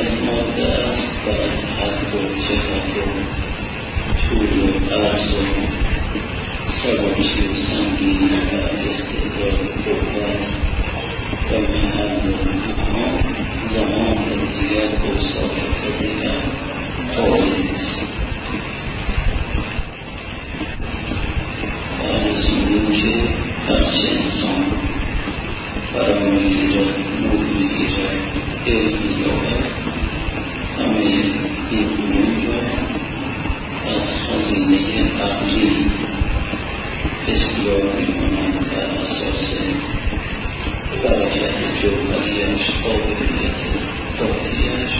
از ماده است و از حد و صفت و طول و عرض و سبکی و سنگینی و استعداد و قوت و محل و مکان زمان و دیگر اوصاف دیگر قائل نیست. آرزویی که هرچه انسان فرا میگیرد، نور میگیرد، علم مییابد، همه این علوم را از خزینه عقلی استیار میکنند بر اساس برکت جوهریش، قابلیت ذاتیش،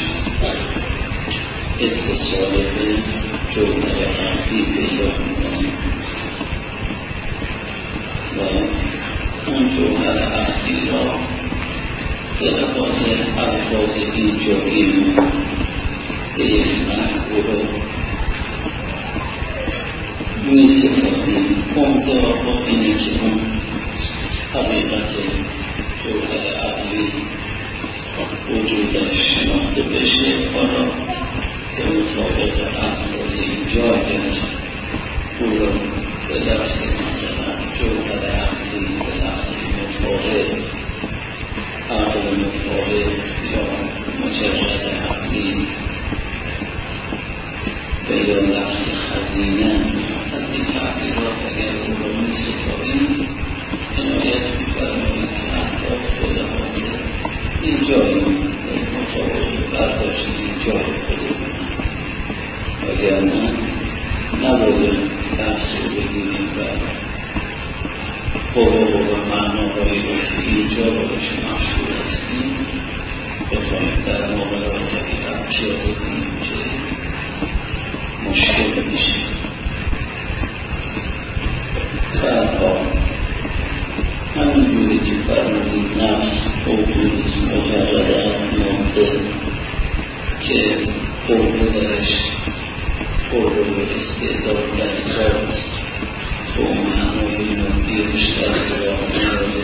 اتصال به جوهر عقلی پیدا میکنند و اون جوهر عقلی را به لحاظ الفاظ اینجایی به یک محبوب می سپاریم. منتها اینه که اون حقیقت جوهر عقلی وجودش شناخته بشه، حالا به مطابق الفاظ اینجا اگر او را به لفظ مثلا جوهر عقلی، به لفظ متفاوت، عقل متفاوت یا مجرد عقلی و یا لفظ خزینه، از این تعبیرات اگر او را می سپاریم عنایت می‌فرمایید که حتی به لحاظ اینجایی مطابق برداشت اینجای خودمون، وگرنه نباید لفظ رو بگیریم و حقوق و معناهایی رو که اینجا باش مشهور هستیم بخواهیم در معاملات ابشار بکنیم که مشکل میشه. برها همینجوری که فرمودید نفس موجود مجرد از ماده که قوه درش قوه و استعداد در ذات تو معنای مادی بیشتر را نداره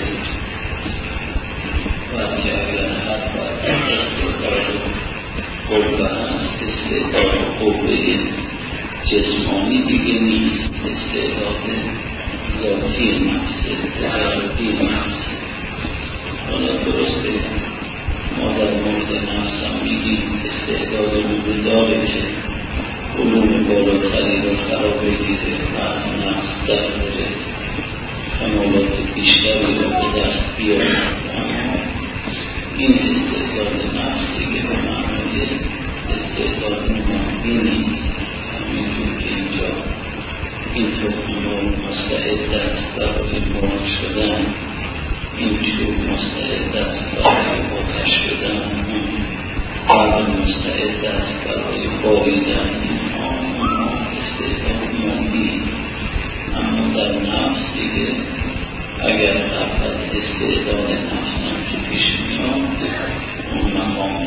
و که اگر هر باید استعداد قوه هست، استعداد قوه جسمانی دیگه نیست، استعداد ذاتی نفسه، تجربی نفسه. حالا درسته ما در مورد نفس هم میگیم استعداد رو داره که علوم بالاتری رو فرا بگیره و از نفس در بره کمالات بیشتری رو به دست بیاره، اما این استعداد نفس دیگه به معنای استعداد مادی نیست. همینجور که اینجا این تخم‌ها مستعد است برای مرغ شدن، این چوب مستعد است برای آتش شدن، قلب مستعد است برای باریدن، اینها استعداد مادی. اما در نفس دیگه اگر اول استعداد نفسم که پیش میاد، اون مقام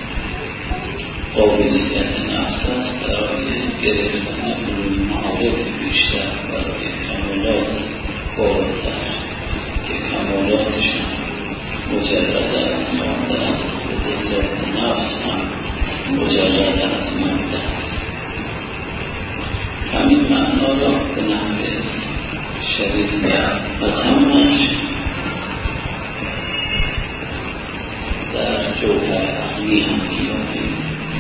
قابلیت نفس است برای گرفتن علوم معارف بیشتر، برای کمالات بالاتر که کمالاتشان مجرد از ماده است، خود ذات نفس هم مجرد از ماده است. همین معنا را به نحو شریعت و تمامش در جوهر عقلی هم می‌یابیم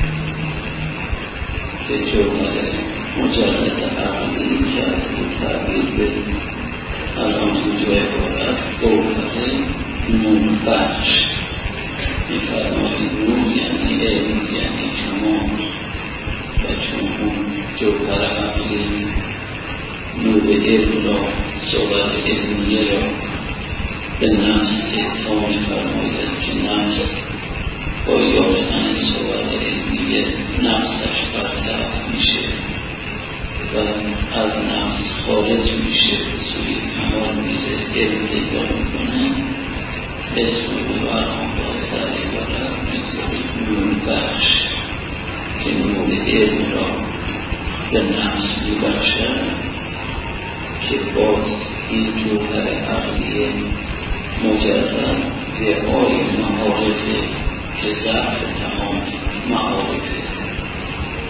که جوهر مجرد عقلی که از این تعبیر به الان اینجا عبارت جوهر نور بخش می‌فرمایید. نور یعنی علم، یعنی کمال، و چون اون جوهر عقلی نور علم را، صورت علمیه را به نفس اعطا می‌فرماید که نفس با یافتن صورت علمیه نفسش برطرف میشه و از نفس خارج میشه، سوی کمال میره، علم پیدا میکنه. اسم او الان باز در عبارت میگذارید نور بخش که نور علم را به نفس میبخشد که باز این جوهر عقلی مجرد رعای مهارت که ضعف تمام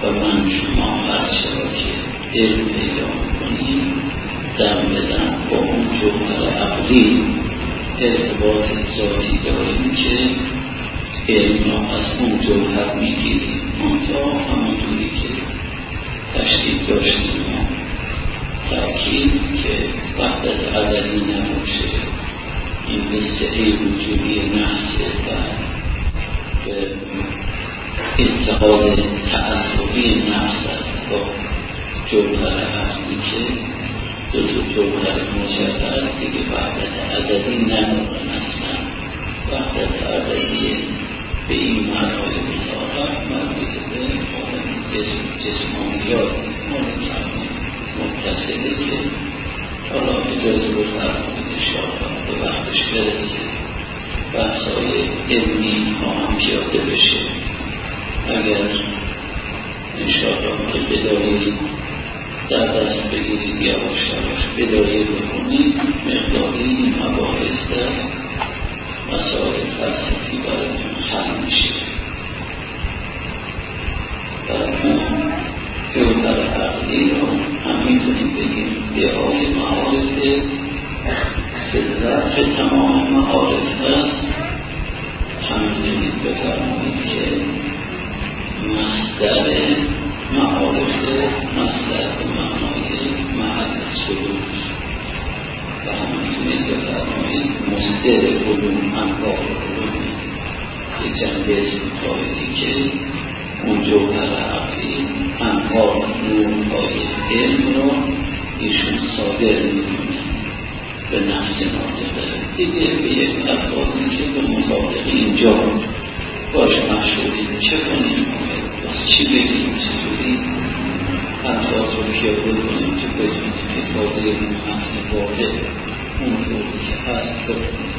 و من شما هرچه را که علم پیدا میکنیم دم بدم با اون جوهر عقلی ارتباط ذاتی داریم که علم را از اون جوهر میگیریم. منطقه همونطوری که تشکیل داشتیم تأکید که وحدت عددی نباشه، این قصه وجودی نحسه و به اتحاد تعلقی نفس است با جوهر عقلی که دو جوهر مجرد دیگه وحدت عددی ندارن. اصلا وحدت عددی به این معنای بزارت مربوط به جسمانیات متصله که حالا اجازه بفرمایید انشاءالله به وقتش برسه بحثای علمی هم پیاده بشه. اگر انشاءالله که بدایید در دست بگیرید یواش یواش بدایه بکنید مقداری این مباحث در مسائل فلسفی براتون حل میشه. جوهر عقلی رو هم میتونیم بگیم دعای معارفه که ظرف تمام معارف هست. هم میتونید بفرمایید که مصدر معارفه مصدر به معنای محل سلوک و هم میتونید بفرمایید مصدر علوم انواع علوم که جنبه متعالی که اون جوهر عقلی انواع نورهای علم رو ایشون صادر میکنه به نفس ناطقه دیگه به یک الفاظی که به مطابق اینجا باش مشهوریم چه کنیم چی بگیم چطوری الفاظ رو پیاده کنیم که بدونیم که تازه اون متن واحد اون روی که هست بکنیم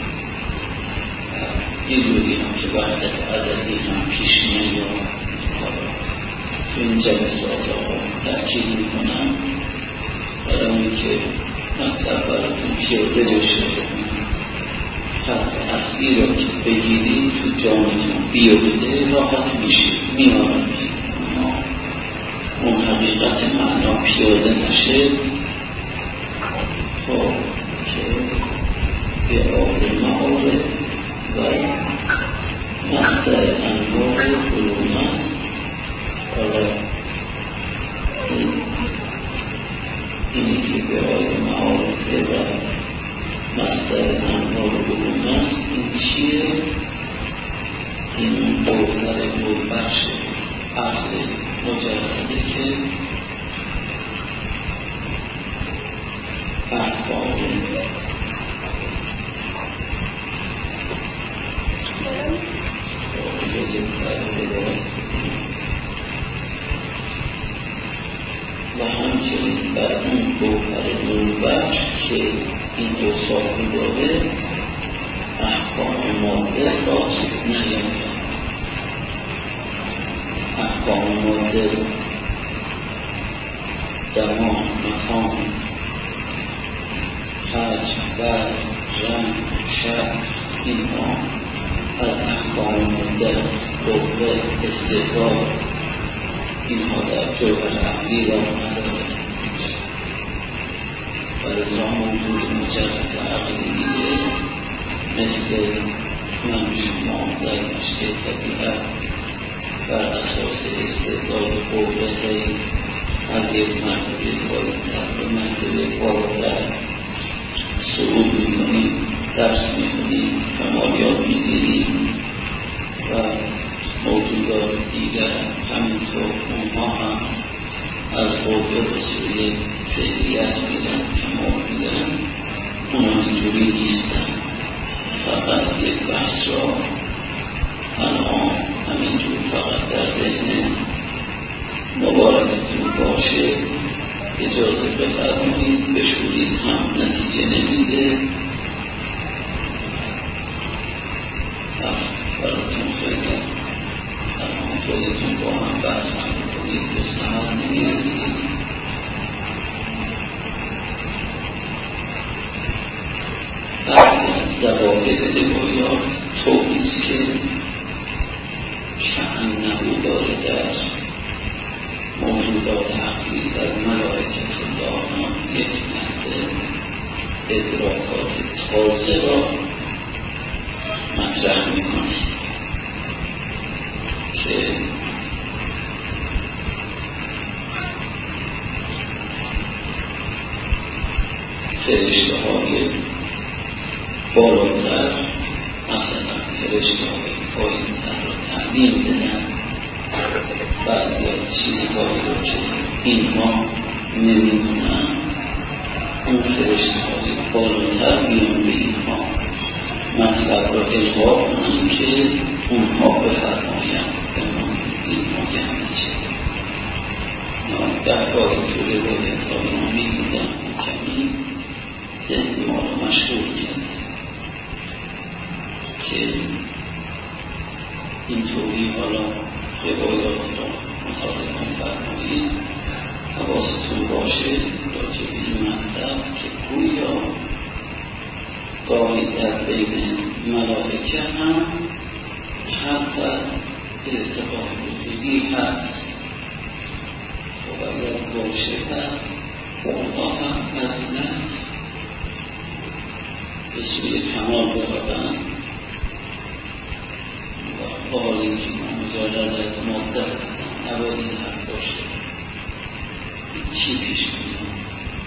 اینجوری هم که وحدت عددی هم پیش نیاد. تو این جلسات ها تأکید میکنم برای اینکه مطلب براتون پیاده بشه خط اصلی را که بگیرید تو جانتون بیفته راحت میشید میارمید. اما اون حقیقت معنا پیاده نشه خب که به آب معارف و مصدر انواع علوم است. حالا اینی که به آب معارفه و مصدر انواع علوم است این چیه؟ این جوهر نوربخش عقل مجرده که احکام و همچنین بر اون جوهر نوربخش که این اوصافی داره احکام ماده راست نیامده. احکام ماده زمان، مکان، حجم، وزن، رنگ، شکل اینها از احکام ماده قوه استدلال اینها در جوهر عقلی را ندارد و لذا موجود مجرد عقلی دیگه مثل من شما در مشکل طبیعت بر اساس استدلال قوه از یک مرتبه بالاتر به مرتبه بالاتر صعود میکنیم، درس میکنیم، کمالیات میگیریم و موجودات دیگر همینطور اونها هم از قوه به سوی فعلیت میدن، کمال میدن. اونها اینجوری نیستن. فقط یک بحث را الان همینجور فقط در ذهن مبارکتون باشه اجازه بفرمایید بشورید هم نتیجه نمیده. براتون خیلی الان خودتون با هم بحث هم بکنید به ثمر نمیرسید. بعضی از ضوابط روایات طوریست که کأنه داره در مشهوری در ملائکت الله یک نحوه ادراکات تازه را مطرح میکنه که فرشته های بالاتر مثلا فرشته های پایین‌تر را تعلیم بدن بعضی از چیزهایی رو که اینها نمیدونن اون فرشته های بالاتر بیان به اینها مطلب را القا کنن که اونها بفرماین به ما اینها که همه چیز در کاری تو روایت های ما میبودن کمی ذهن ما رو مشغول کرد که اینطوری حالا روایات را مطالعه فرمایید حواستون باشه راجع به این مطلب که گویا گاهی در بین ملائکه هم حتی ارتقاء وجودی هست و اگر باشه پس اونها هم از نفس به سوی کمال بردن و حالی که مجرد از مدت نباید این حق باشه چی پیش کنیم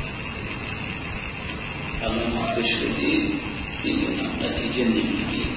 الان ما بشودید میدونم نتیجه نمیگید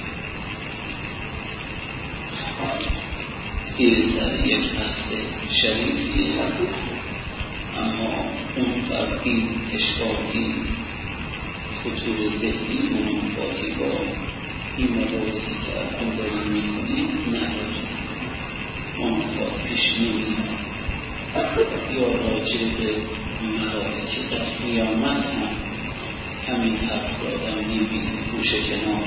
دیر سر یک قصد شریفی اما اون فرقی اشکالی خطور ذهنی منافاتی با این مباحثی که الان داریم میکنیم نداره منافات پیش نمیاد یا راجع به ملائکه در قیامت هم همین حرف را آدم میبینه گوشه کنار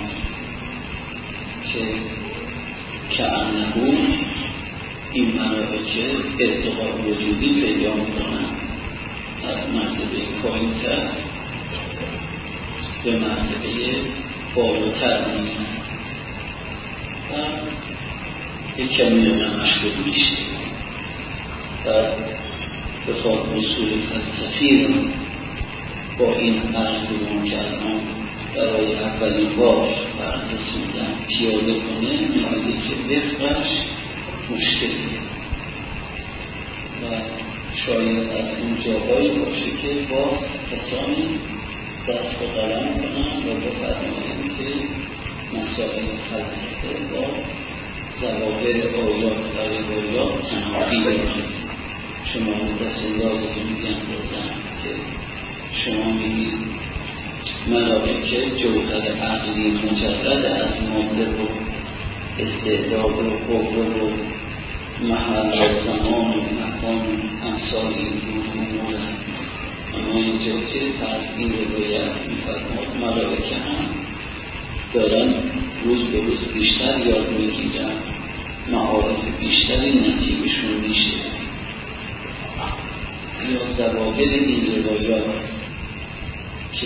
که انهو این ملائکه ارتقاء وجودی پیدا میکنن از مرتبه پایین‌تر به مرتبه بالاتر میرن و یک کمی مشغول میشه و بخواد اصول فلسفی رو با این عرض که الان برای اولین بار فرض سودن پیاده کنه میگه که وفقش مشکلی و شاید از اون جاهایی باشه که باز کسانی دست و قلم کنن و بفرمایند که مسائل فلسفه با ظواهر آیات و روایات تنافی دارد. شما دست اندازتون می‌اندازن که شما میگید ملائکه جوهر عقلی مجرد از ماده و استعداد و قوه و محل و زمان و مکان امثال این امور اما اینجا که این روایت می‌فرماد ملائکه هم دارن روز به روز بیشتر یاد میگیرن معارف بیشتری نصیبشون میشه یا ظواهر این روایات که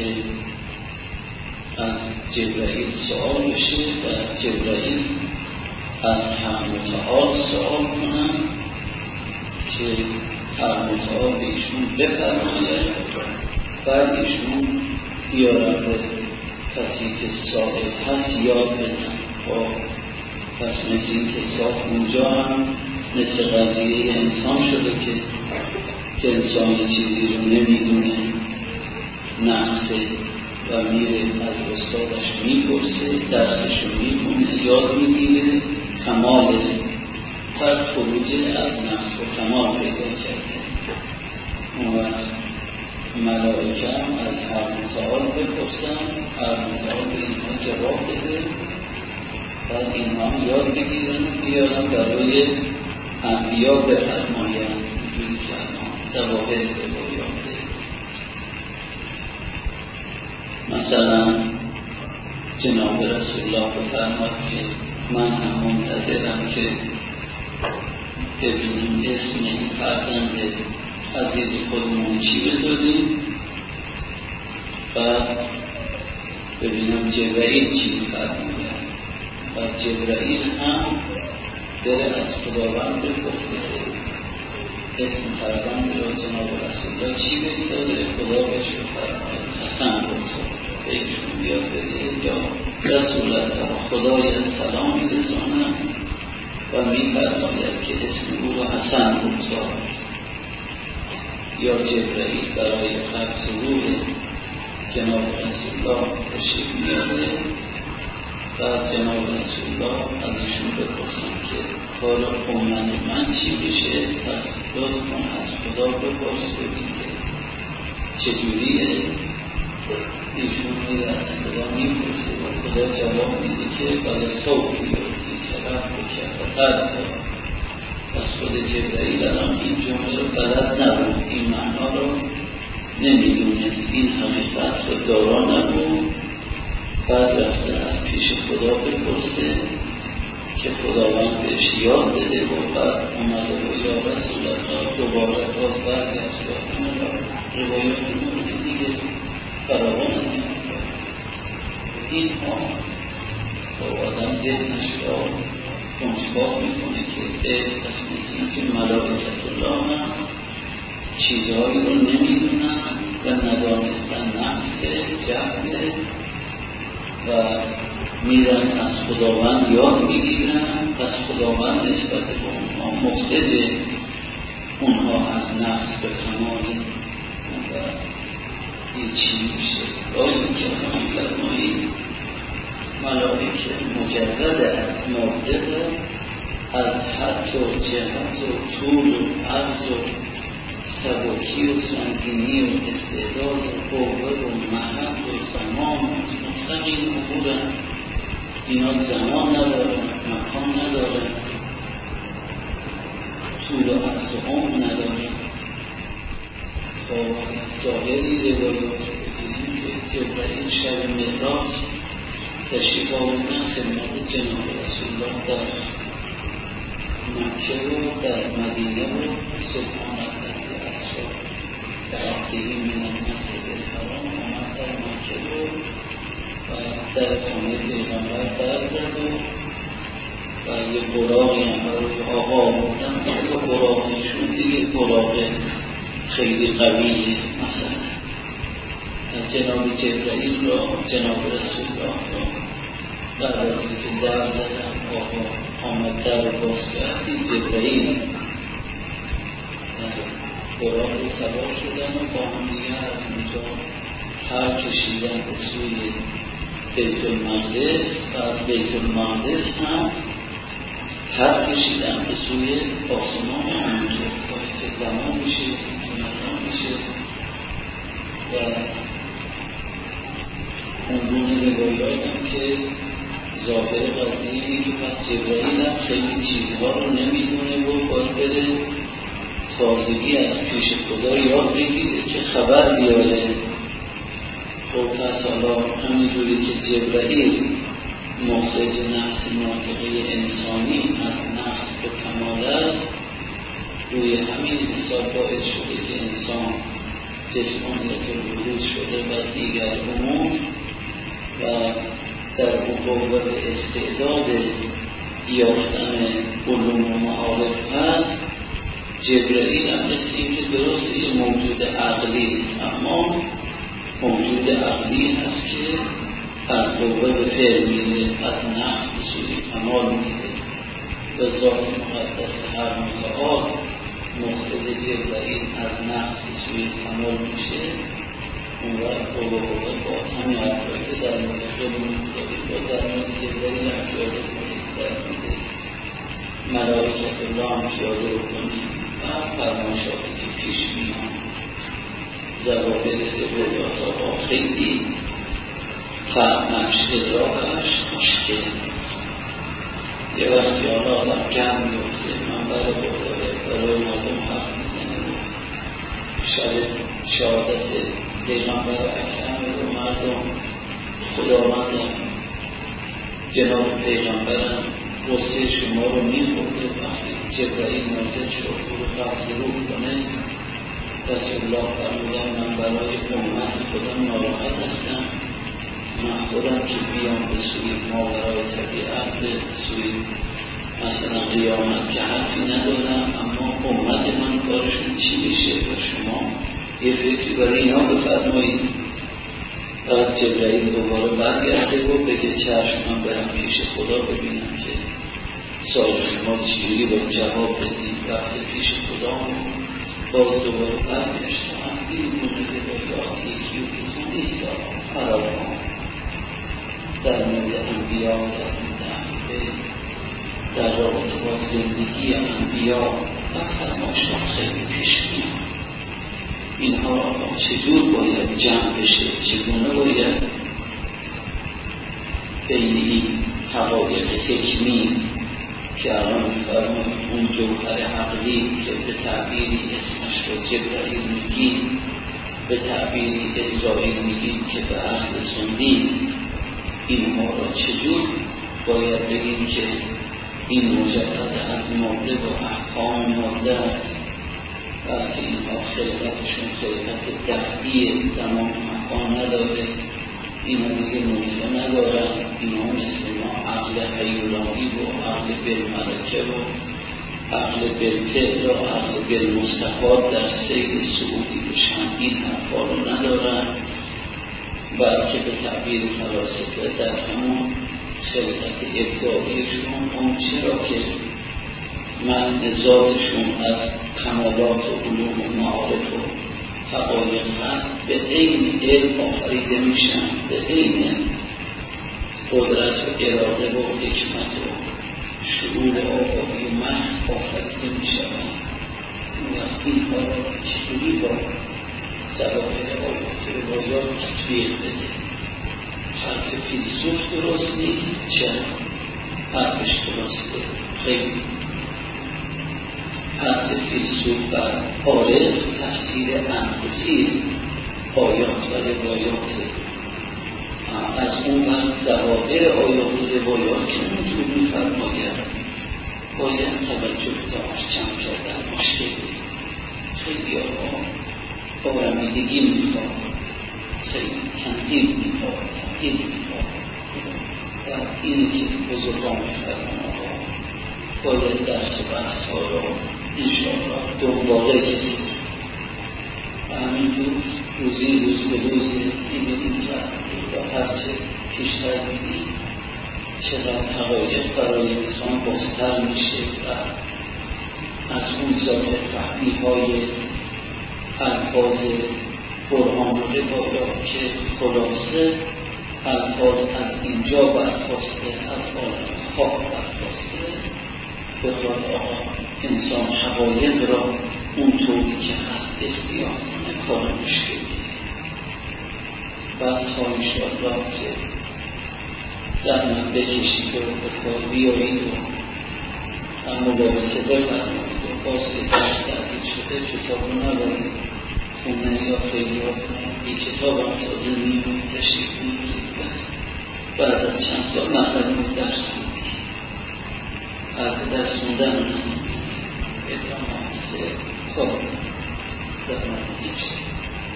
از جبرائیل سوال بشه و جبرائیل از حق متعال سوال کنن که حق متعال به ایشون بفرماید بعد ایشون بیارن به کسی که صاحب هست یاد بدن پس مثل این که صاحب اونجا هم مثل قضیه انسان شده که انسان چیزی رو نمیدونه نقصه و میره از استادش میپرسه درسش رو میکنه یاد میگیره کمال تر خروج از نقص و کمال پیدا کرده اون وقت ملائکه هم از هر متعال بپرسن هر متعال به اینها جواب بده بعد اینها هم یاد بگیرن بیارن برای انبیا بفرماین اینجوری که ظواهر روایاته مثلا جناب رسول الله بفرماد که من هم منتظرم که ببینیم اسم این فرزند عزیز خودمون چی بذاریم و ببینم جبرائیل چی فرماید و جبرائیل هم داره از خداوند بپرسه اسم فرزند را جناب رسول الله چی بگذاره؟ خدا بهش بفرماید حسن بگذار، بهشون بیاد بده یا رسول الله خدای سلامی رسانم و می‌فرماید که اسم او را حسن بگذار. یا جبرئیل برای قبض روح جناب رسول الله تشریف میاره و جناب رسول الله از ایشون بپرسن که حالا امت من چی بشه، پس لطفاً از خدا بپرس ببین که چجوریه. ایشون میره از خدا میپرسه و خدا جواب میده که بله صوفی بردی که رفت بکرد قرد دار. پس خود جبرئیل الان این جمله رو بلد نبود، این معنا رو نمیدونست، این حقیقت رو دارا نبود. بعد رفته از پیش خدا بپرسه که خداوند بهش یاد بده و بعد اومده و یا رسول الله دوباره باز برگشت و روایات مورد دیگه فراوان نمیاد. این ها با آدم ذهنش را کنجکاو میکنه که مثل که ملائکت الله هم چیزهایی رو نمیدونن و ندانستن نفس جهل و میرن از خداوند یاد میگیرن. پس خداوند نسبت به اونها مفتده اونها از نفس به کمال و این چی میشه رایی که فرمایی ملائکه مجرد از مادده از حد و جهت و طول و عرض و سبکی و سنگینی و استعداد و قوه و محل و زمان مطلق این امورن. اینا زمان ندارن، مکان ندارن، طول و عرض و عمر ندارن. با ظاهری روایات بگیریم که جبرئیل شب معراج تشریف آوردن خدمت جناب رسول الله در مکه و در مدینه و سبحان الله در آخری من المسجد الحرام آمد در مکه و در خانه پیغمبر در زد و یه براقی هم برای آقا آوردن که براقیشون دیگه براق خیلی قویه. مثلا جناب جبرئیل را جناب رسول الله را بعد از اینکه در زدن آقا آمد در باز کرد جبرئیل براق سوار شدن و با هم دیگه از اونجا پر کشیدن به سوی بیت المقدس و از بیت المقدس هم پر کشیدن به سوی آسمان همونطور که زمان میشه زمان میشه و اونگونه روایات هم که ظاهر قضیه اینه که پس جبرئیل هم خیلی چیزها رو نمیدونه و باید بره تازگی از پیش خدا یاد بگیره که خبر بیاره. خب پس حالا همینجوری که جبرئیل مخرج نفس ناطقه انسانی از نفس به کمال است، روی همین حساب باعث شده که انسان جسمانیت الوجود شده و دیگر امور و در قوت استعداد یافتن علوم و معارف هست. جبرئیل هم مثل این که درست یه موجود عقلی اما موجود عقلی هست که از قوت فعل میره، از نفس به سوی کمال میره. به ذات مقدس هر متعال مخرج جبرئیل از نفس به سوی کمال میشه. اون وقت قوت با همین حرفایی که در مورد خودمون داریم با در مورد جبرئیل هم پیاده کنید، در مورد ملائکت الله هم پیاده کنید و فرمایشاتی که پیش میان ضوابط روایات آقا خیلی فهمش ادراکش مشکل. یه وقتی حالا آدم گم میفته من برای مردم حرف میزنه و شب شهادت پیغمبر اکرم رو مردم خداوندم جناب پیغمبرم غصه شما رو میخورده. وقتی جبرئیل نازل شد رو قبض روح کنه رسول الله فرمودن من برای امت خودم ناراحت هستم، من خودم که بیام به سوی ماورای طبیعت به سوی مثلا قیامت که حرفی ندارم، اما امت من کارش بفرمایید. بعد جبرئیل دوباره برگشته و بگه چشم من برم پیش خدا ببینم که سوال شما چجوری باید جواب بدید. وقتی پیش خدا باز دوباره برگشت و هم این مورد رویات یکی و که نیست فراوان در مورد انبیا و در مورد انبیا در رابطه با زندگی انبیا و فرمایشات خیلی پیش میاد. اینها چجور باید جمع بشه، چگونه باید بین این حقایق حکمی که الان می‌فرمایید اون جوهر عقلی که به تعبیری اسمش رو جبرئیل میگیم، به تعبیری اسرائیل میگیم که به اهل سنی، اینها را چجور باید بگیم که این مجرد از ماده و احکام ماده است، بلکه اینها خلقتشون خلقت دفعی زمان مکان نداره، اینها دیگه موضوع ندارن، اینها مثل ما عقل حیولانی و عقل بالملکه و عقل بالفعل و عقل بالمستفاد در سیر سعودی بشن، این حرفا رو ندارن، بلکه به تعبیر فلاسفه در همون خلقت ابداعیشون اون چرا که معنی ذاتشون از کمالات و علوم و معارف و حقایق هست، به عین علم آفریده میشن، به عین قدرت و اراده و حکمت و شعور آگاهی و محض آفریده میشن. و این ها را چطوری با ظواهر آیات روایات تطبیق بده؟ حرف فیلسوف درست نیست، چرا؟ حرفش درسته، خیلی حرف فیلسوف و عارف تفسیر انفسی آیات و روایات، از اون وقت ظواهر آیات و روایات که اونجور می‌فرماید باید توجه داشت، جمع کردن مشکلی، خیلی آرمیدگی می‌خواد، خیلی تنظیم می‌خواد و اینی که بزرگان می‌فرماید باید درس و بحث‌ها را انشاءالله دنباله کنید و همینجور روزی روز به روز می‌بینید و هرچه پیشتر می‌بینید چقدر حقایق برای انسان بازتر میشه و از اون ظاهر فهمی‌های الفاظ قرآن و روایات که خلاصه الفاظ از اینجا برخواسته، از عالم خواب برخواسته، بخواد آقا انسان حقایق را اونطوری که هست اختیار کنه، کار مشکلی. بعد تا انشاءالله که زحمت بکشید و به کار بیایید و مباحثه بفرمایید و باز که درس تحقیق شده کتاب رو نبایید خونه یا خیلی ها کنید، یک کتاب هم تازه میمونید تشریف میگید بعد از چند سال نفرمید درس میگید حرف درس موندن اقدامات کار زحمت میکشید.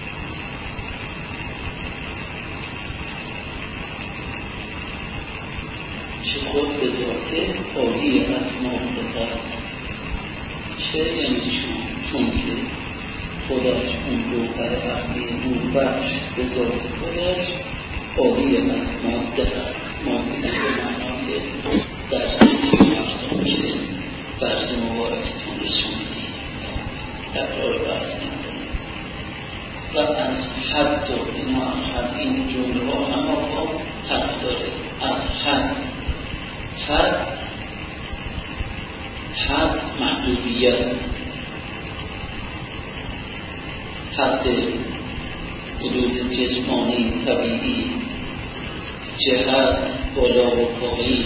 چه خود به ذاته عالی از معتقد، چه یعنی چون که خودش اون جوهر اصلی نوربخش به ذات خودش عالی از ماده هست. ماده به معنای در سیدی مفتون که برز مبارکتون رسوندی تقرار برز نکنه و از حد و اینا حد این جمله ها همه ها حد داره. از حد محدودیت، حد حدود جسمانی طبیعی، جهت بالا و پایین،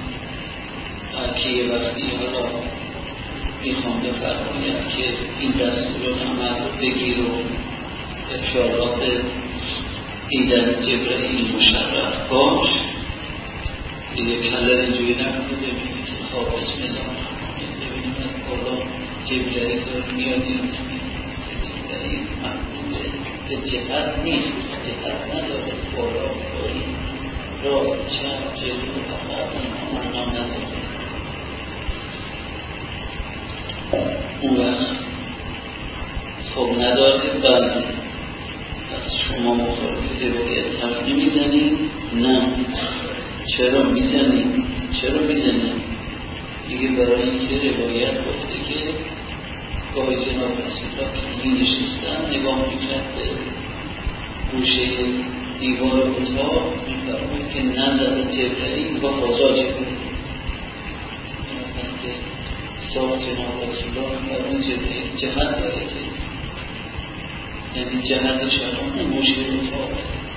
که یه وقتی حالا میخوام بفرمایم که این دستور عمل رو بگیر و اشارات دیدن جبرئیل مشرف باش، دیگه کلر اینجوری نکنده میگه که خواب بسم الله ببینیم از بالا جبرئیل داره میاد در این محبوبه به جهت نیست، جهت نداره، بالا پایین راست چپ جلو عقب معنا نداره. اون وقت خب نداره، بعد از شما پای جناب رسول که می نشستن نگاه میکرد به گوشه دیوار اتاق، میفرمود که نظر جبرئیل و قضا جبرئیل که ساخت جناب رسول الله فرمود جبرئیل جهت داره، یعنی جهت شرام گوشه اتاق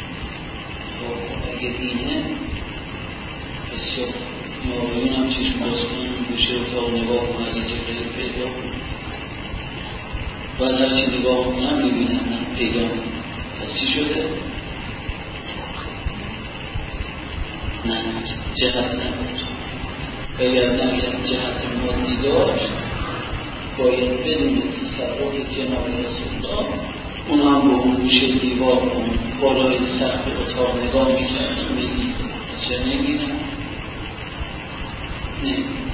اگه دینه بسیار ناقایون هم چشم باز کنم گوشه اتاق نگاه کنم اگه جبرئیل پیدا کنم باید هرچی نگاه کنم میبینم من پیدا کنم. پس چی شده؟ نه جهت نبود. اگر نگرد جهت مادی داشت باید بدون تصرف جناب رسول الله اون هم به اون گوشه دیوار اون بالای سقف اتاق نگاه میکردم میدید چه نمیدم؟ نه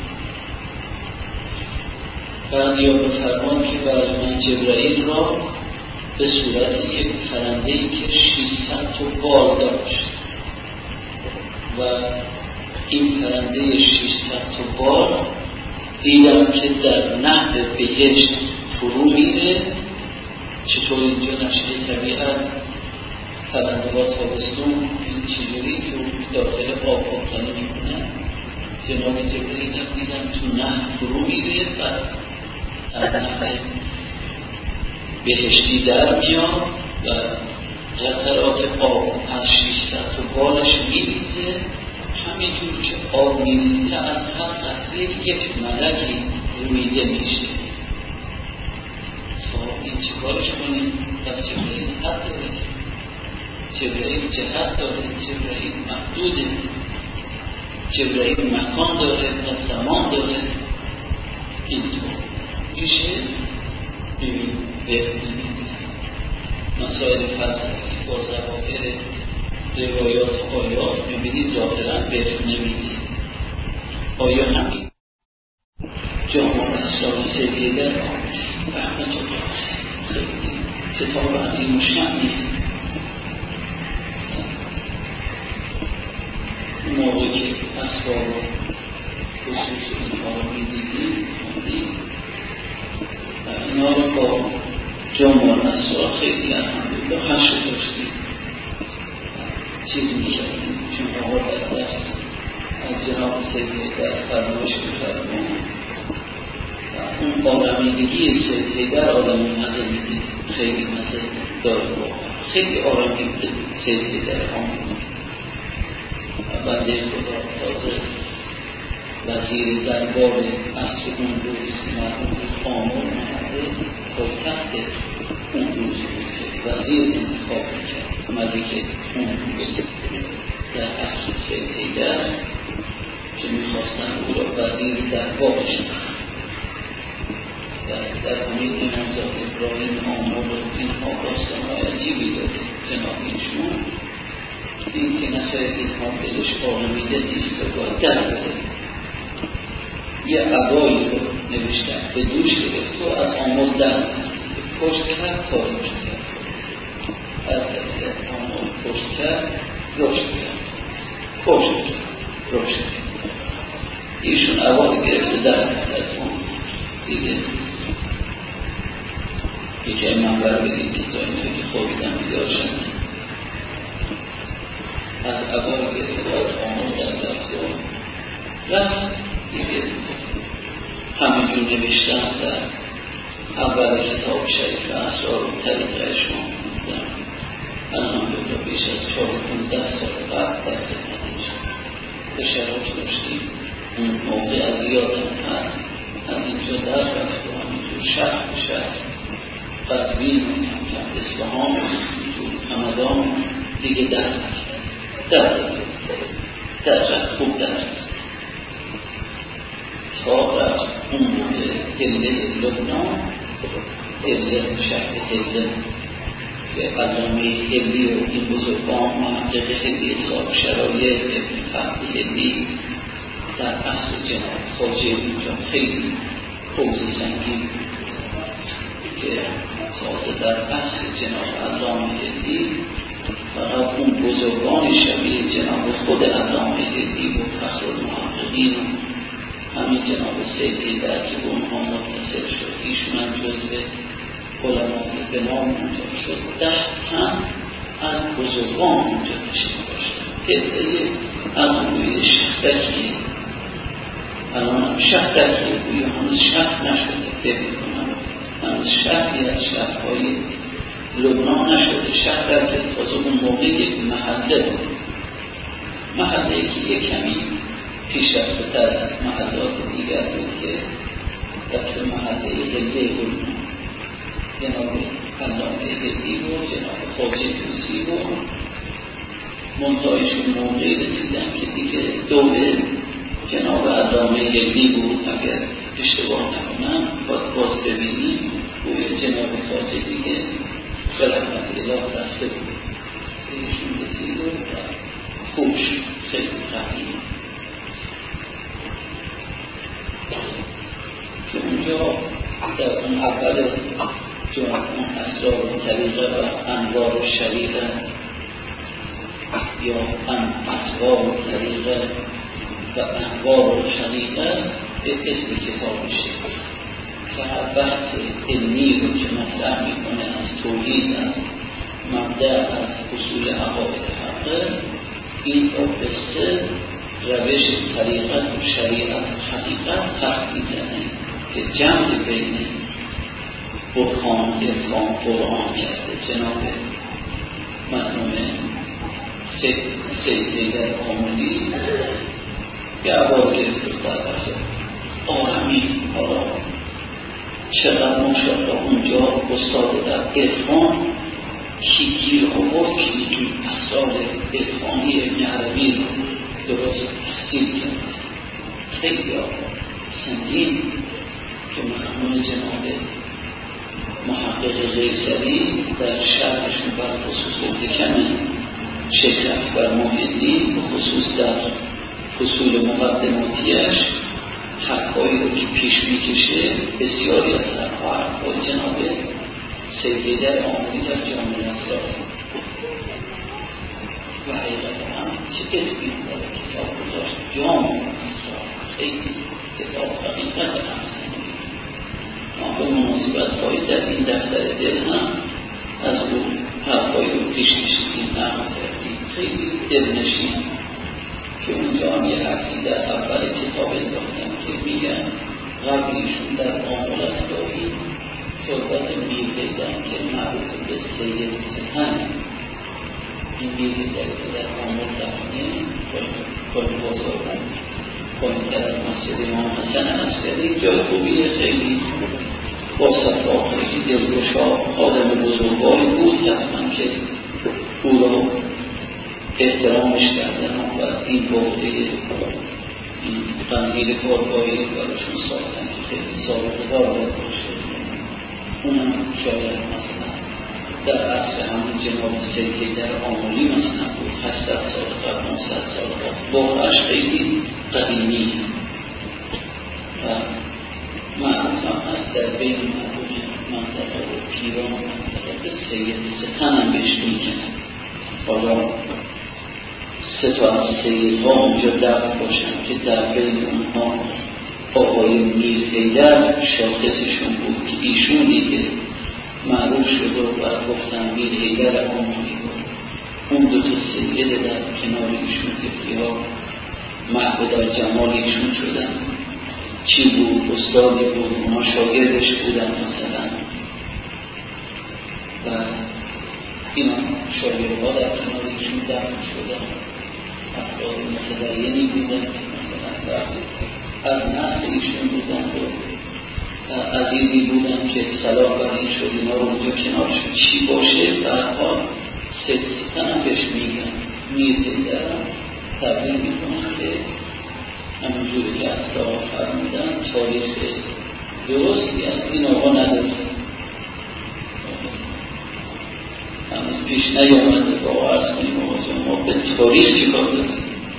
بعد یا بفرمان که برای من جبرئیل را به صورت یک پرنده‌ای که 600 تا بال داشت و این پرنده 600 تا بال دیدم که در نهر بهشت فرو میره. چطور اینجا نشده طبیعت پرنده ها تابستون چجوری تو داخل آب خودتنی میکنن، جناب جبرئیل دیدم تو نهر فرو میره و از نهر بهشتی در میاد و قطرات آب از 600 تا بالش میریزه، همینجور که آب میریزه از هر قطره یک ملکی رویده میشه. این چه کارش کنیم؟ پس جبرئیل حد داره، جبرئیل جهت داره، جبرئیل محدوده، جبرئیل مکان داره و زمان داره. اینطور میشه ببینیم مسائل فلسفی با ظواهر روایات آیات میبینید ظاهرا بهتون نمیدید. آیا همین جامعه اسلامی سویه در رحمت الله خیلی کتاب عظیم و شأنی موقعی که اسباب و خصوص اینها رو میدیدیم اینا رو با جامعه اسلامی خیلی الحمدلله حشر داشتیم چیز میکردیم، چون آقا در دست از جناب سیدی در فرمایش میفرمون و اون آرمیدگی سیدی در آدمی مزه میدید، خیلی مزه داره، خیلی آرمیده سیدی در آمید و بنده خدا تازه وزیر دربار اصل اون روز مرحوم آمور محمد پای تخت اون روز وزیر انتخاب میکرد ملک اون روز در اصل سیدی در که میخواستن او را وزیر دربارش و در همین امامزاده ابراهیم آمور و اینها داستان‌های عجیبی داره جناب ایشون. این که نخواهد اینها دلش آرمیده نیست و باید در بده یه عبایی رو نوشتن به دوش گرفت و از آمور در پشت کرد تا رشد کرد، از آمور پشت کرد رشد کرد، پشت کرد رشد کرد. ایشون عبایی گرفت در از اون دیگه یکی منبر بگید که تا اینجا که خوابیدن بیدار شدن از عبایی گرفت از آمور در رفت دیگه همینجور نوشتن در اول کتاب شریف اسرار و طریقه شما بودن الحمدلله بیش از 4-15 سال قبل در خدمتش اشارات داشتیم. اون موقع از یادم هست از اینجا در رفت و همینجور شهر به شهر قدوین و اصفهان و همدان دیگه در خوب در تا رفت اون موقع هله لبنان، هله شهر هله که علامه هلی و این بزرگان محقق هلی صاحب شرایط ابن فهد هلی در اصل جناب خواجه اونجا خیلی حوض سنگین که تازه در اصل جناب علامه هلی فقط اون بزرگان شبیه جناب خود علامه هلی و فخر المحققین همین جناب سیدی در که به اونها متصل شد، ایشون هم جز به نام منجر شد. 10 تن از بزرگان اونجا تشریف داشتن. قطعه از روی شهدکی، الان شهدکی روی هنوز شهد نشده، فکر کنم هنوز شهدی از شهدهای لبنان نشده. شهد در که تازه اون موقع یک محله بود، محله که یک کمی پیشرفته تر از محلات دیگر بود که در محله هلیه بود. جناب علامه هلی و جناب خواجه توسی و منتهایشون موقعی رسیدن که دیگه دوله جناب علامه هلی بود. اگر اشتباه نکنم باز ببینیم روی جناب خواجه دیگه رحمت الله رفته بود، ایشون رسید و خوش خیلی قوی که اونجا در اون اول جان اون اسرار و طریقه و انوار و شریقه یا اسرار و طریقه و انوار و شریقه اسم کتاب میشه که هر بحث علمی رو که مطرح میکنه از توحید، از مبدأ، از اصول عقاید حقه، این با قصه روش طریقت و شریعت و حقیقت خط میزنه که جمع بین برهان، عرفان، قرآن کرده. جناب مرحوم سید حیدر آملی که عباد گرفت در آرمی حالا چقدر ماشاءالله اونجا استاد در عرفان کی گیر آورد که این اسرار عرفانی ابن عربی رو درست تحصیل کرد. خیلی سنگین که مرحوم جناب محقق قیصری در شرحشون بر خصوص حکم شیخ اکبر محیدی به خصوص در فصول مقدماتیش حرفایی رو که پیش میکشه، بسیاری از حرفای جناب سید حیدر آملی در جامعه اسرار و حقیقت هم چه اسمی داره کتاب گذاشت جامعه اسرار. خیلی کتاب حقیقت هم ما به مناسبت هایی در این دفتر دل هم از اون حرفایی رو پیش میشید نقل کردیم، خیلی دلنشین که اونجا هم یه حرفی در اول کتاب انداختن که میگن قبلیشون در آمول اسلامی صحبت میردن که معروف به سید ستن، این میردن که در آمول دفنه کل بازارون کنید در مسجد امام حسن عسکری جای خوبیه، خیلی با صفا، خیلی دلگشا، آدم بزرگواری بود، حتما که او را احترامش کردن و این بوده این قندیل کارگاهی براشون ساختن که خیلی سابقه‌دار باشه. اونم شاید مثلا در عصر همون جناب سید حیدر آملی مثلا بود 800 سال قبل، 900 سال قبل، واقعش خیلی قدیمی و معروف هم هست در بین مردم منطقه و پیران منطقه سید ستن هم بهش میکنن. حالا سه تا از سیدها اونجا دفت باشن که در بین اونها آقای میر حیدر شاخصشون بود که ایشونی که معروف شد و گفتن میر حیدر آملی بود. اون دو تا سید در کنار ایشون که ها محو در جمال ایشون شدن. چی بود؟ استادی بود، اونا شاگردش بودن مثلا و اینا شاگردها در کنار ایشون دفن شدن. افراد متدینی بودن مثلا از نسل ایشون بودن و عزیزی بودن که صلاح برای شد اینا رو اونجا کنارشون چی باشه برحال ستن هم بهش میگن میر حیدر هم تبدیل میکنن که همونجوری که اصلا فرمودن تاریخ درستی از این آقا نداره، هنوز پیش نیامده با عرض کنیم ما به تاریخ چی کار داریم.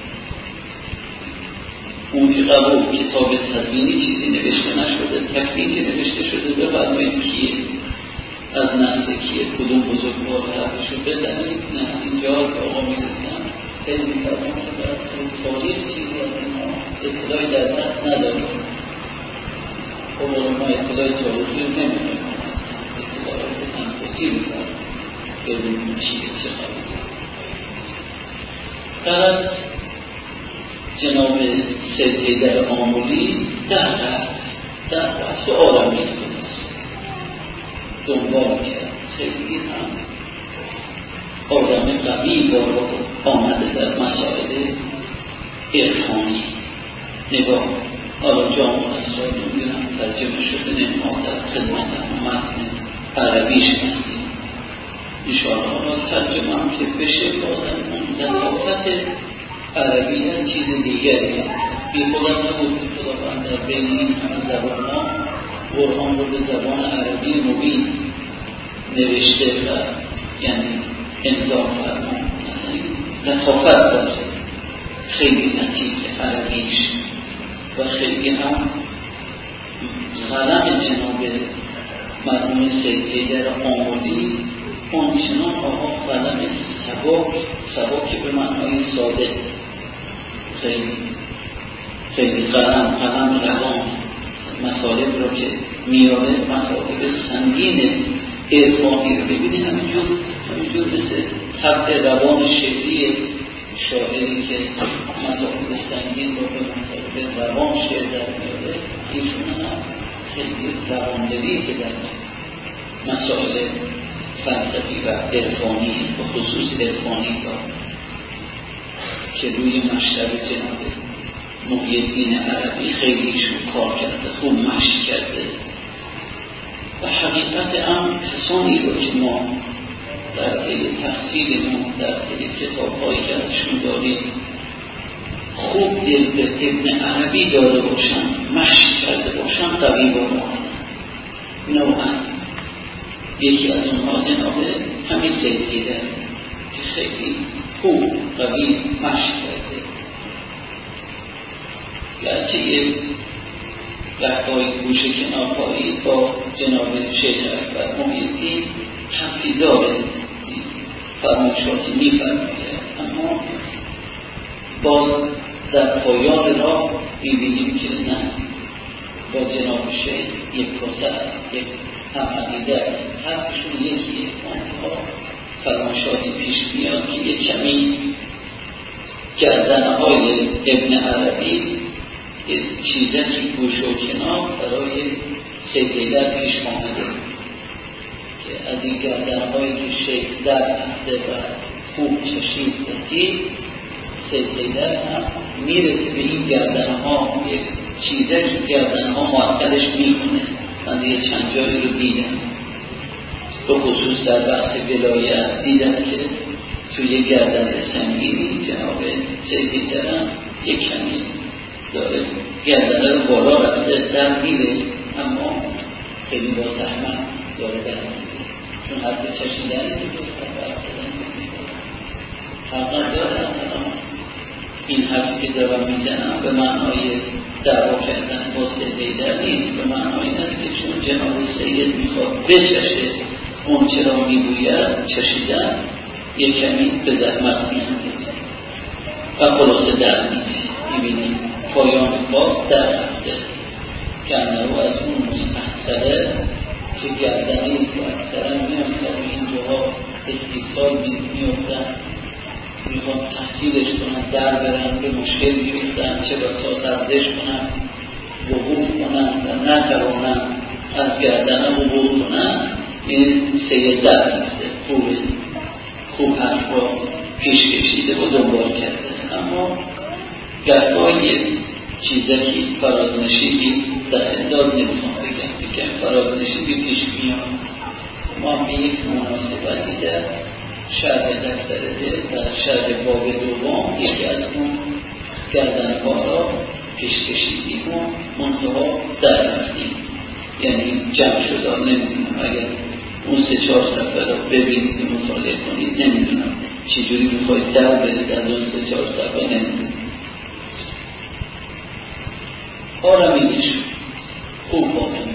اون که قبل کتاب تدوینی چیزی نوشته نشده، تکوین که نوشته شده بفرمایید کیه، از نسل کیه، کدوم بزرگوار حرفشو بزنید. نه اینجا که آقا میگفتن خیلی میفرمان شده از تاریخ چیزی از اینها اطلاعی در دست نداریم. خب ما اطلاعی تاریخی رو نمیدونیم، اطلاعی سید در آمولی در بحث آدمی دنبال کرد. خیلی هم آدم قوی بارا آمده در مسائل عرفانی. نگاه حالا جامعه اسرار میگونم ترجمه شده نماد در خدمت متن عربیش هستیم انشاءالله. حالا ترجمه هم که بشه بازم اون لطافت عربی هم چیز دیگری بی خودم نبود که خداوند در بین این همه زبان ها قرآن رو به زبان عربی مبین نوشته و یعنی امضا فرمان. لطافت داره خیلی لطیف عربیش و خیلی هم قلم جناب مرحوم سید حیدر آمولی اونچنان آقا قلم سبک به معنای ساده، خیلی قلم روان مطالب رو که میاره، مطالب سنگین عرفانی رو ببینید همینجور مثل طبع روان شعری شاعری که مطالب سنگین رو به مطالب روان شعر در میاره، ایشون هم خیلی رواندلی که در مسائل فلسفی و عرفانی و خصوص عرفانی که روی مشرب جناب محی الدین عربی خیلی ایشون کار کرده، خوب مشی کرده و حقیقت هم کسانی رو که ما در طی تحصیل ما در طی کتاب‌هایی که ازشون داریم خوب دل به ابن عربی داده باشن، مشی کرده باشن، قوی باشن. نوعا یکی از اونها جناب همین سید حیدر که خیلی خوب قوی مشی کرده، گرچه یه وقتهای گوشه کنارهایی با جناب شیخ اکبر محی الدین حرفی داره، فرمایشاتی می‌فرماید، اما باز در پایان راه می‌بینیم که نه، با جناب شیخ یک کاسه یک هم عقیده حرفشون یکیه. آنها فرمایشاتی پیش میاد که یک کمی گردنهای ابن عربی یک چیزکی گوش و کنار برای سید حیدر پیش آمده که از این گردنهایی که شیخ در هسته و خوب چشید دید، سید حیدر هم میرسه به این گردنها، یک چیزکی گردنها معطلش میکنه. من یه چند جایی رو دیدم به خصوص در بحث ولایت دیدم که توی گردن سنگینی جناب سید حیدر هم یک کمی داره گردنه رو بالا رفته در میره، اما خیلی با زحمت داره در میره، چون حرف چشیدن حقا دارم. این حرفی که دارم میزنم به معنای دعوا کردن با سید حیدر نیست، به معنای این است که چون جناب سید میخواد بچشه اون چرا میگوید چشیدن یک کمی به زحمت میانده و خلاصه در میبینیم پایان باب در هفته کنه و از اون مستحصله که گردنی که اکثرا میان سر اینجاها استیصال میفتن، میخوان تحصیلش کنن، در برن، به مشکل میفتن، چه بسا سرزش کنن، وقوف کنن و نتوانن از گردنه عبور کنن. این سید در هفته خوب حرف را پیش کشیده و دنبال کرده، اما گرگاه چیزکی فرازنشیدی در انداز نمیخوام بگم که فرازنشیدی پیش میاد. ما به یک مناسبتی در شرح دفتره در شرح باب دوم یکی از اون گردنها را پیش کشیدیم و منتها در رفتیم، یعنی جمع شده. نمیدونم اگر اون 3-4 صفحه را ببینید و مطالعه کنید نمیدونم چجوری میخواید در برید از اون 3-4 صفحه نمیدونم. آرامینش خوب باقی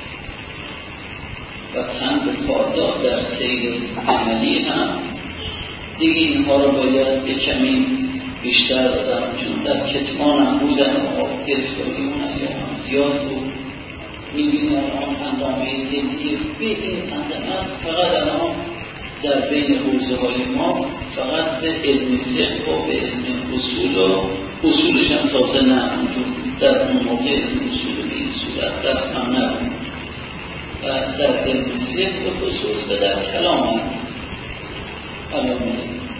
و تند پاردار در سیر عملی هم دیگه اینها رو باید به کمی بیشتر دادم، چون در کتمان هم بودن و گرفتاری اون هم زیاد بود. میبینه آن هنگامه زندگی به این اندامت فقط الان در بین حوزه های ما فقط به علم فقه و به علم اصول و اصولش هم تازه نه در اون موقع اصول به این صورت دست هم نبود و در علم فقه به خصوص و در کلام علامه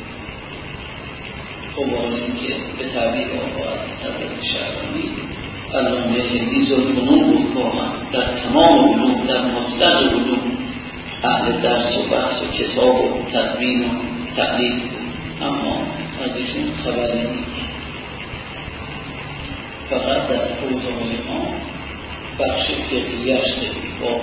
قبانی که به تعبیر آقا از حضرت شعرانی علامه ذوالفنون بود واقعا در تمام علوم، در مطلق علوم اهل درس و بحث و کتاب و تدوین و تعلیف بود، اما ازشون خبری نیست. فقط در حوزه های ما بخش فقهیش با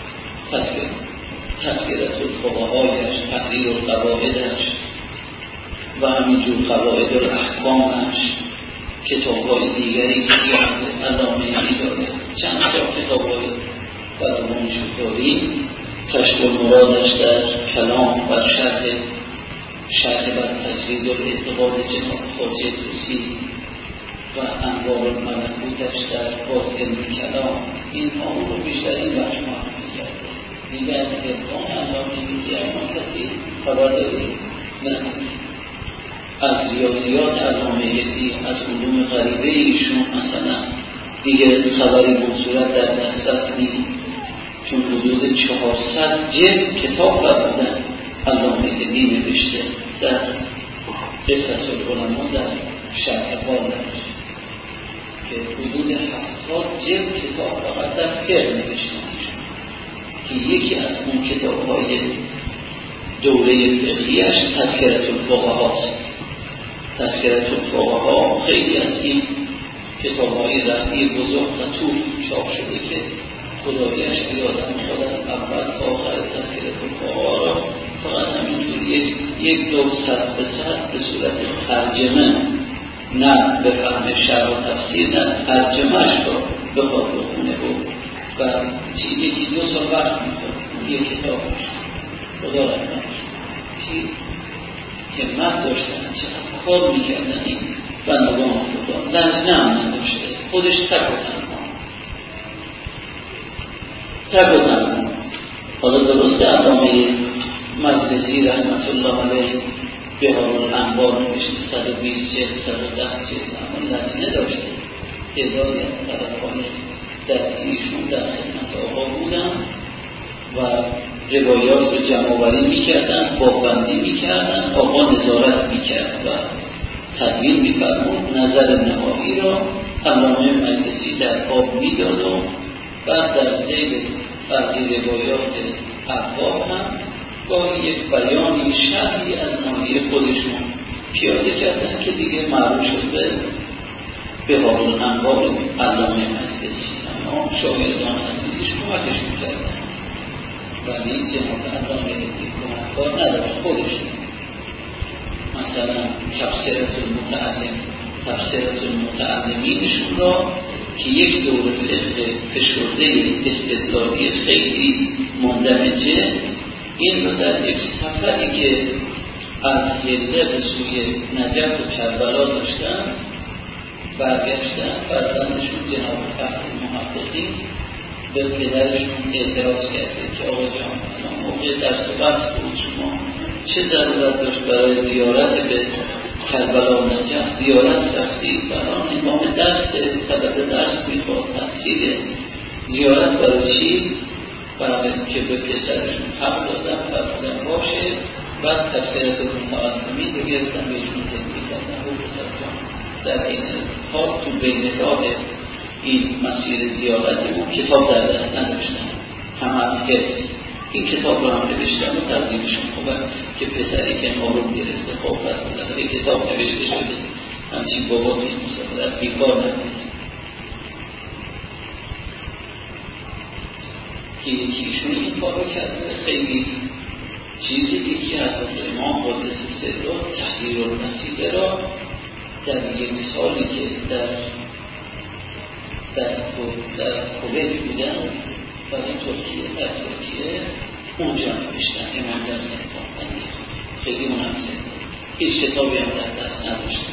تذکرت الفقهایش، تحریر القواعدش و همینجور قواعد الاحکامش، کتاب‌های دیگری که علامه داره، چند تا کتاب‌های فراوان شکاری، کشف المرادش در کلام و شرح بر تجرید الاعتقاد جناب خواجه طوسی و انوار الملکوتش در باز علم کلام، اینها اون رو بیشتر این بخش معرفی کرده. دیگه از ارکان علامه دیگه ما کسی خبر داریم نه. از ریاضیات علامه از علوم غریبه ایشون مثلا دیگه خبری منصورت در دسترس نیست، چون حدود 400 جلد کتاب فرمودن علامه نوشته در قصص العلماء در شرح قامش که حدود 70 جلد کتاب فقط در فقه نوشته که یکی از اون کتاب‌های دوره فقهیش تذکرت الفقهاست. تذکرت الفقها خیلی از این کتاب‌های رفعی بزرگ و طول چاپ شده که خدایش یادم خودم اول آخر تذکرت الفقها را فقط همینطور یک دو صد به صورت ترجمه، نه به فهم شرح و تفسیر، نه ترجمهش را به خاطر بخونه بود و یکی 2 سال وقت می‌خورد یک کتاب خدا رحمتش که همت داشتن، چقدر کار میکردن این بندگان خدا، لجنه هم نداشته، خودش تک و تنها. حالا درسته علامه مجلسی رحمت الله علیه بهار الانوار نوشته 120 جلد 110 جلد، اما لجنه داشته. تعدادی از طرفان در ایشون در خدمت آقا بودن و روایات رو جمع‌آوری می‌کردن، بابندی می‌کردن، آقا نظارت می‌کرد و تدوین می‌فرمود. نظر نهایی را علامه مجلسی در باب می‌داد و بعد در ذیل بعضی روایات ابواب هم گاهی یک بیانی شرحی از ناحیه خودشون پیاده کردن که دیگه معروف شده به بهار الانوار علامه مجلسی، اما شاگردان عزیزش کمکش می‌کردن ولی جناب علامه کمک‌کار نداشت خودشون. مثلا تفسیرات المتعلمینشون را که یک دوره فقه فشرده استدلالی خیلی مندمجه، این رو در یک سفری که از یزده به سوی نجف و کربلا داشتن برگشتن، فرزندشون جناب فخر محققی به پدرشون اعتراض کرده که آقا جان موقع درس و بحث بود، شما چه ضرورت داشت برای زیارت به کربلا و نجف زیارت رفتی؟ برای امام درس طلب درس میخواد تحصیل زیارت برای چی؟ برای که به پسرشون حق دادن فرمودن باشه. بعد تفسیرات المتعلمین رو گرفتن بهشون تدبیر کردن و پسر جان در این حال تو بین راه این مسیر زیارتمون کتاب در دست نداشتن، همه از حفظ این کتاب رو هم نوشتن و تدبیرشون خوبن که پسری که ما رو گرفته خوب فرمودن یک کتاب نوشته شده همچین بابا نیست مصدر بیکار نمید که یکیشون این کار رو کرده. خیلی چیزی که حضرت امام قدس سره تحریر المسیله را در یک سالی که در کویت بودن برای ترکیه اونجا نوشتن امام در سنفان خیلی مناسب، هیچ کتابی هم در دست نداشتن.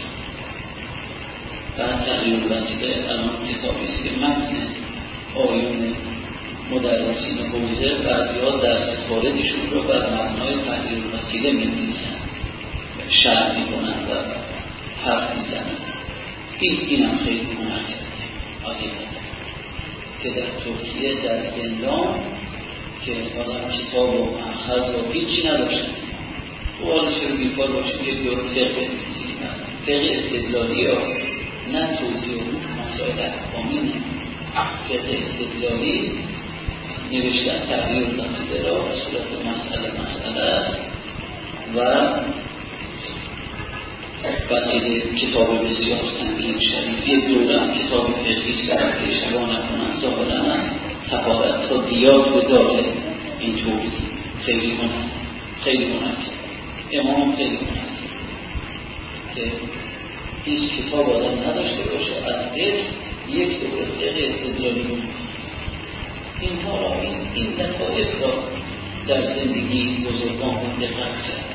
بعد تحریر المسیله الان کتابی است که متن آیون مدرسین حوزه بعضی‌ها درس خارجشون رو بر مبنای تحریر المسیله می‌نویسن، شرح می‌کنن و حرف می‌زنن. این هم خیلی هنر کرده حقیقتا که در ترکیه در زندان که آدم کتاب و مأخذ و هیچی نداشتن تو حالا چرا بیکار باشید یک دور فقه استدلالی ها نه توضیح و مسائل احکامی نه فقه استدلالی نوشتن تغییر نقیده را به صورت مسئله و بقیه کتاب بسیار سنگین شریف یک دوره هم کتاب فقهی در پیشوا نکنن ظاهرا تفاوت تا دیاد داره اینطوری خیلی هنر امام خیلی هنر که هیچ کتاب آدم نداشته باشه از یک دوره فقه استدلالی بود اینها را این دقایق را در زندگی بزرگان دقت کرد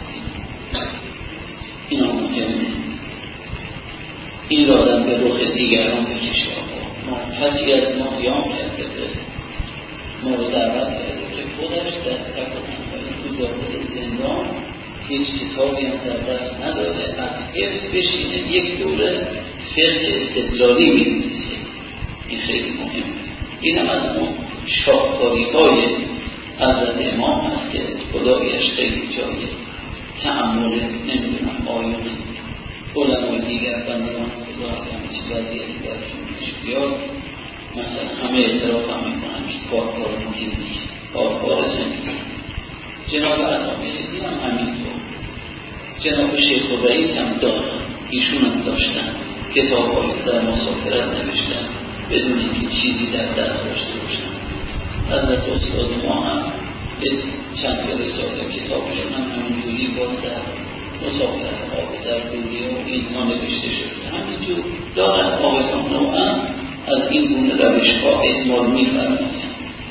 اینا مهمه این را آدم به رخ دیگران بکشه کسی از ما قیام کرده ما رو دعوت کرده که خودش در تکامل تو داخل زندان هیچ کتابی هم در دست نداره از حفظ بشینه یک دوره فقه استدلالی می‌نویسه این خیلی مهمه این هم از اون شاهکاری‌های حضرت امام هست که خدایش خیلی جایی تأمل نمیدونم آیون علمای دیگر بندگان خدا همه چیز وضعیتی برشون پیش بیاد مثلا همه اعتراف هم میکنن که کار مهم نیست کار زندگی جناب علامه دین هم همینطور جناب شیخ رئیس هم دارن ایشون هم داشتن کتاب‌هایی در مسافرت نوشتن بدون اینکه چیزی در دست داشته باشن حضرت استاد ما هم چند رساله کتابشون هم همینجوری باز در مسافرت آب در دوری و اینها نوشته شده همینجور دارن آقایان نوعا از این گونه روش‌ها اعمال می‌فرمایند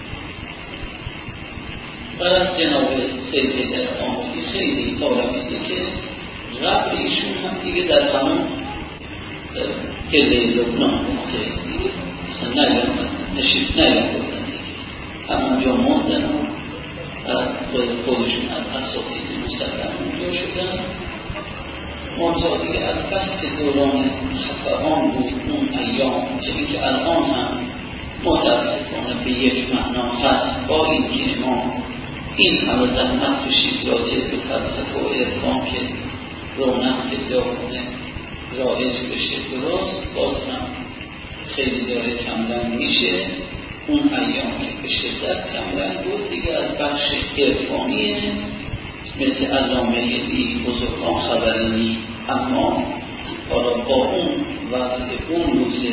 و از جناب سید در آموزی خیلی طالبیده که قبل ایشون هم دیگه در همون قله لبنان مثلا نشیف نیامدن همونجا ماندن و خودشون از اساتید مسلم اونجا شدن منطقه دیگه از بحث دوران خفقان بود اون ایام چه که الان هم متاسفانه به یک معنا هست با اینکه ما این همه زحمت کشید راجع به فلسفه و عرفان که رونق پیدا کنه رایج بشه درست باز هم خیلی داره کمرنگ میشه اون ایام که به شدت کمرنگ بود دیگه از بخش عرفانی مثل علامه دی بزرگان خبری نی اما حالا با اون وقت اون روز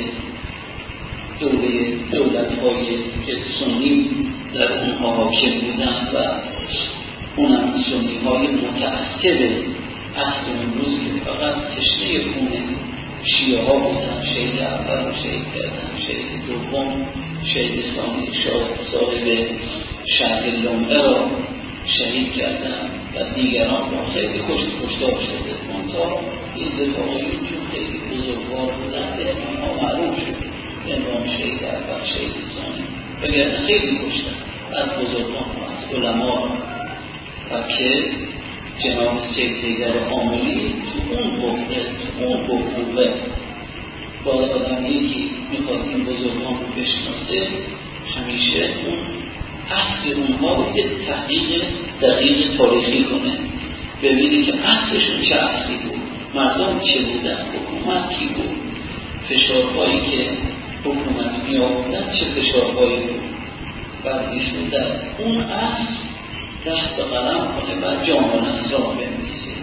دولت‌های که سنی در اونها حاکم بودن و اونم سنی‌های متأثر اصل اون روز که فقط تشنه خون شیعه ها بودن شهید اول رو شهید کردن شهید دوم شهید ثانی صاحب شهر لنگه را شهید کردن و دیگران را خیلی کشتار شده منتها این دفاعیون چون خیلی بزرگوار بودن به امام ها معروف شد امام شهید اول شهید ثانی بگرد خیلی کشتن از بزرگان از علما و که جناب سید دیگر عاملی تو اون بخوبه با آدم یکی میخواد این بزرگان رو بشناسه همیشه اون اصل اونها رو یه تحقیق دقیق تاریخی کنه ببینی که اصلشون چه اصلی بود مردم چه بودن حکومت کی بود فشارهایی که حکومت می آوردن چه فشارهایی بود بعد ایشون در اون اصل دست قلم کنه و جامعه نظام بنویسه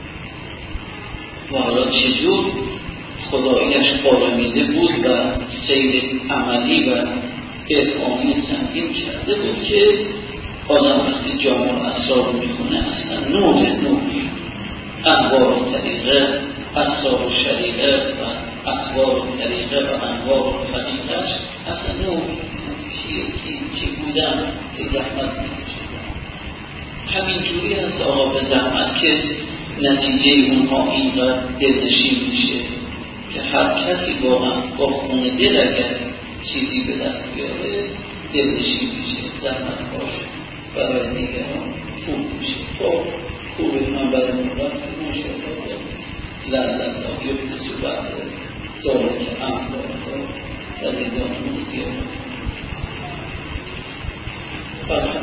و حالا چجور خداییش آرمیده بود و سیر عملی و عرفانی سنگین کرده بود که آدم وقتی جامعه اسرار میکنه اصلا نوری انوار و طریقه اسرار و شریعه و اخبار و طریقه و انوار و طریقهش اصلا نوری چی بودن که زحمت میکشیدن همینجوری هست آقا به زحمت که نتیجه اونها اینقدر دلنشین میشه که هر کسی واقعا با خون دل اگر چیزی به دست بیاره دلنشین میشه زحمت باشه برای دیگران خوب میشه خب خوبه من برای مولاد که ماشاءالله لذت آفیت صورت ذالک امثالها و لذا نوصیه.